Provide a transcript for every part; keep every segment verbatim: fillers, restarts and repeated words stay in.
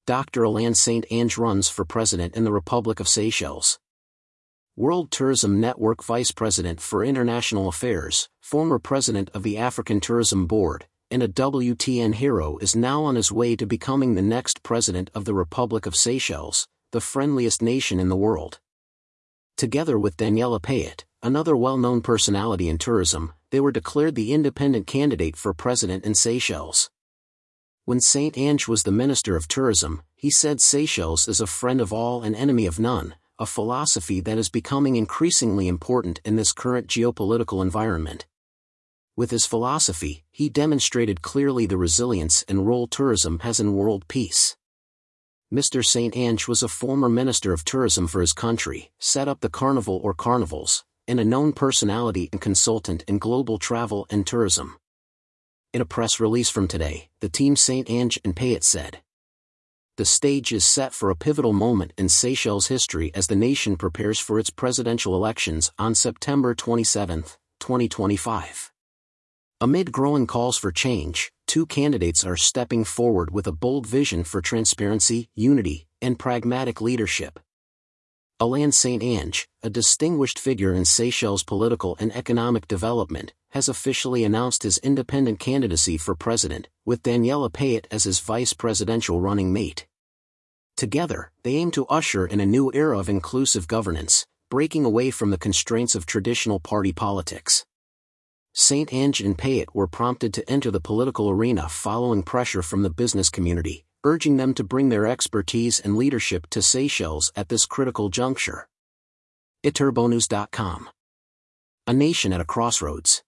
Doctor Alain Saint-Ange runs for president in the Republic of Seychelles. World Tourism Network Vice President for International Affairs, former President of the African Tourism Board, and a W T N hero is now on his way to becoming the next President of the Republic of Seychelles, the friendliest nation in the world. Together with Daniela Payet, another well-known personality in tourism, they were declared the independent candidate for president in Seychelles. When Saint-Ange was the Minister of Tourism, he said Seychelles is a friend of all and enemy of none, a philosophy that is becoming increasingly important in this current geopolitical environment. With his philosophy, he demonstrated clearly the resilience and role tourism has in world peace. Mister Saint-Ange was a former Minister of Tourism for his country, set up the Carnival or Carnivals, and a known personality and consultant in global travel and tourism. In a press release from today, the team Saint-Ange and Payet said, "The stage is set for a pivotal moment in Seychelles history as the nation prepares for its presidential elections on September twenty-seventh, twenty twenty-five. Amid growing calls for change, two candidates are stepping forward with a bold vision for transparency, unity, and pragmatic leadership. Alain Saint-Ange, a distinguished figure in Seychelles' political and economic development, has officially announced his independent candidacy for president, with Daniela Payet as his vice presidential running mate. Together, they aim to usher in a new era of inclusive governance, breaking away from the constraints of traditional party politics." Saint-Ange and Payet were prompted to enter the political arena following pressure from the business community, urging them to bring their expertise and leadership to Seychelles at this critical juncture. Eturbonews dot com. A nation at a crossroads.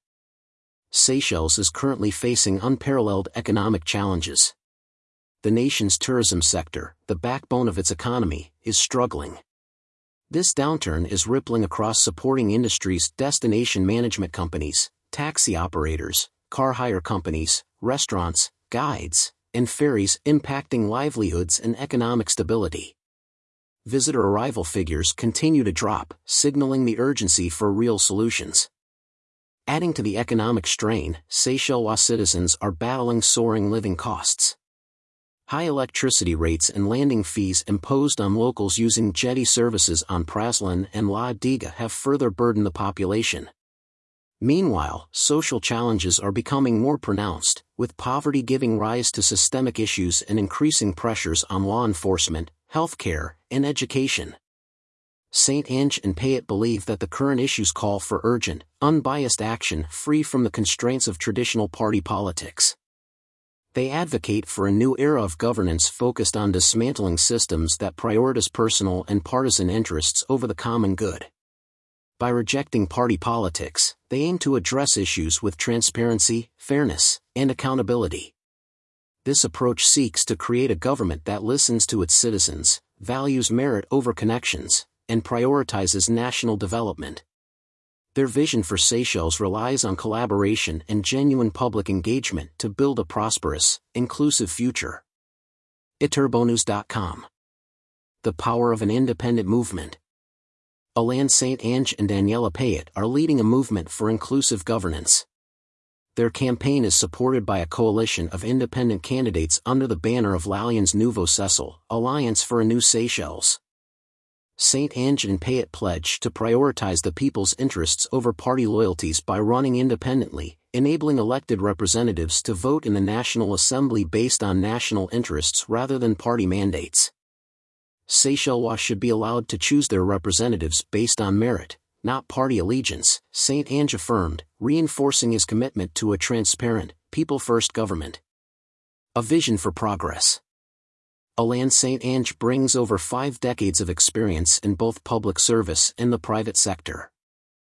Seychelles is currently facing unparalleled economic challenges. The nation's tourism sector, the backbone of its economy, is struggling. This downturn is rippling across supporting industries, destination management companies, taxi operators, car hire companies, restaurants, guides, and ferries, impacting livelihoods and economic stability. Visitor arrival figures continue to drop, signaling the urgency for real solutions. Adding to the economic strain, Seychellois citizens are battling soaring living costs. High electricity rates and landing fees imposed on locals using jetty services on Praslin and La Diga have further burdened the population. Meanwhile, social challenges are becoming more pronounced, with poverty giving rise to systemic issues and increasing pressures on law enforcement, healthcare, and education. Saint-Ange and Payet believe that the current issues call for urgent, unbiased action free from the constraints of traditional party politics. They advocate for a new era of governance focused on dismantling systems that prioritize personal and partisan interests over the common good. By rejecting party politics, they aim to address issues with transparency, fairness, and accountability. This approach seeks to create a government that listens to its citizens, values merit over connections, and prioritizes national development. Their vision for Seychelles relies on collaboration and genuine public engagement to build a prosperous, inclusive future. Eturbonews dot com. The power of an independent movement. Alain Saint-Ange and Daniela Payet are leading a movement for inclusive governance. Their campaign is supported by a coalition of independent candidates under the banner of l'Alliance Nouveau Seychelles, Alliance for a New Seychelles. Saint-Ange and Payet pledge to prioritize the people's interests over party loyalties by running independently, enabling elected representatives to vote in the National Assembly based on national interests rather than party mandates. Seychellois should be allowed to choose their representatives based on merit, not party allegiance, Saint-Ange affirmed, reinforcing his commitment to a transparent, people-first government. A vision for progress. Alain Saint-Ange brings over five decades of experience in both public service and the private sector.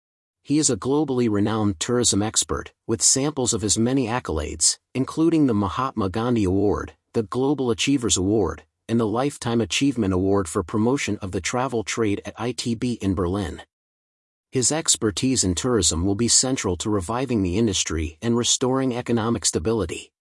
He is a globally renowned tourism expert, with samples of his many accolades, including the Mahatma Gandhi Award, the Global Achievers Award, and the Lifetime Achievement Award for Promotion of the Travel Trade at I T B in Berlin. His expertise in tourism will be central to reviving the industry and restoring economic stability.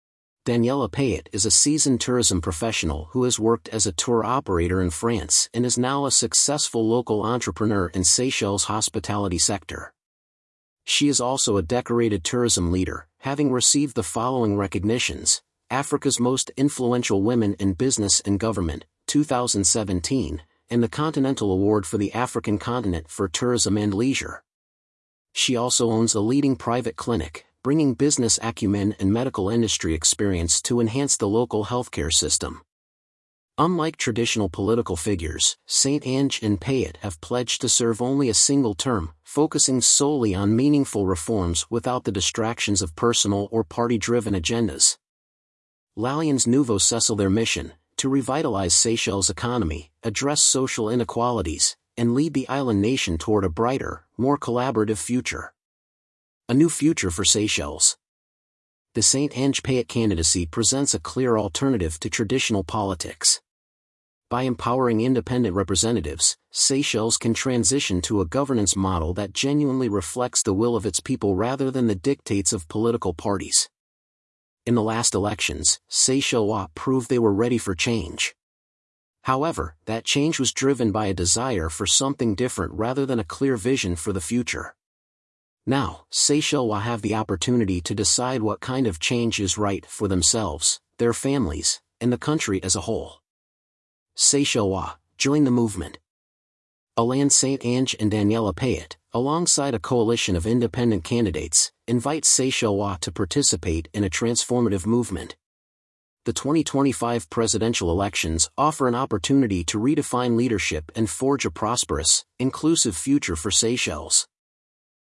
Daniela Payet is a seasoned tourism professional who has worked as a tour operator in France and is now a successful local entrepreneur in Seychelles' hospitality sector. She is also a decorated tourism leader, having received the following recognitions: Africa's Most Influential Women in Business and Government, two thousand seventeen, and the Continental Award for the African Continent for Tourism and Leisure. She also owns a leading private clinic, bringing business acumen and medical industry experience to enhance the local healthcare system. Unlike traditional political figures, Saint Ange and Payet have pledged to serve only a single term, focusing solely on meaningful reforms without the distractions of personal or party-driven agendas. L'Alliance Nouveau Seychelles, their mission, to revitalize Seychelles' economy, address social inequalities, and lead the island nation toward a brighter, more collaborative future. A new future for Seychelles. The Saint Ange Payet candidacy presents a clear alternative to traditional politics. By empowering independent representatives, Seychelles can transition to a governance model that genuinely reflects the will of its people rather than the dictates of political parties. In the last elections, Seychelles proved they were ready for change. However, that change was driven by a desire for something different rather than a clear vision for the future. Now, Seychelles have the opportunity to decide what kind of change is right for themselves, their families, and the country as a whole. Seychelles, join the movement. Alain Saint Ange and Daniela Payet, alongside a coalition of independent candidates, invite Seychelles to participate in a transformative movement. The twenty twenty-five presidential elections offer an opportunity to redefine leadership and forge a prosperous, inclusive future for Seychelles.